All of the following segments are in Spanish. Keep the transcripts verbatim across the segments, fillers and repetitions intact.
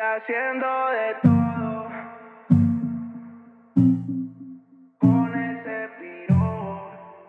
Haciendo de todo con ese piro.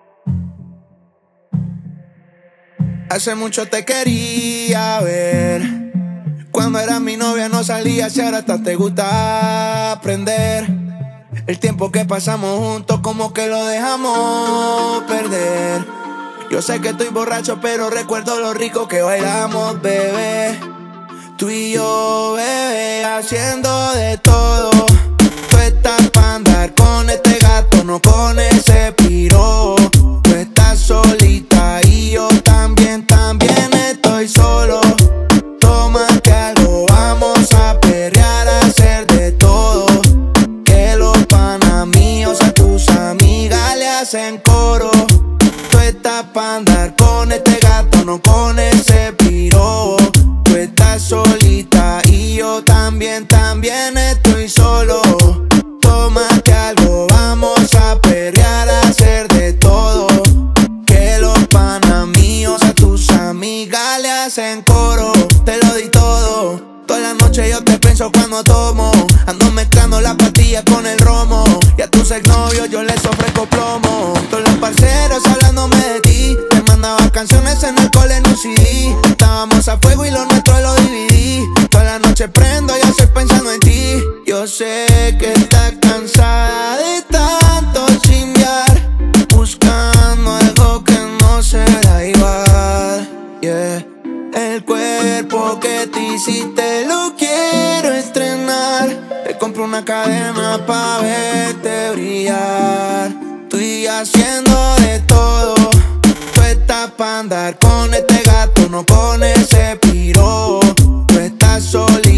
Hace mucho te quería ver. Cuando eras mi novia no salías y ahora hasta te gusta aprender. El tiempo que pasamos juntos como que lo dejamos perder. Yo sé que estoy borracho pero recuerdo lo rico que bailamos, bebé. Tú y yo, bebé, haciendo de todo. Tú estás pa' andar con este gato, no con ese piro. Tú estás solita y yo también, también estoy solo. Tómate algo, vamos a perrear, a hacer de todo. Que los panas míos a tus amigas le hacen coro. Tú estás pa' andar con este gato, no con ese piro. Tú estás solita y yo también, también estoy solo. Tómate algo, vamos a perrear, a hacer de todo. Que los panas míos a tus amigas le hacen coro. Te lo di todo, toda la noche yo te pienso cuando tomo. Ando mezclando las pastillas con el romo. Y a tus exnovios yo les ofrezco plomo. Todos los parceros hablándome de ti. Te mandaba canciones en el cole en un C D. Estábamos a fuego y lo nuestro lo dividí. Toda la noche prendo y estoy pensando en ti. Yo sé que estás cansada de tanto chimbear, buscando algo que no será igual, yeah. El cuerpo que te hiciste lo quiero estrenar. Te compro una cadena pa' verte brillar. Estoy haciendo de todo. Tú estás pa' andar con este gato, no con ese piro. Tú estás solita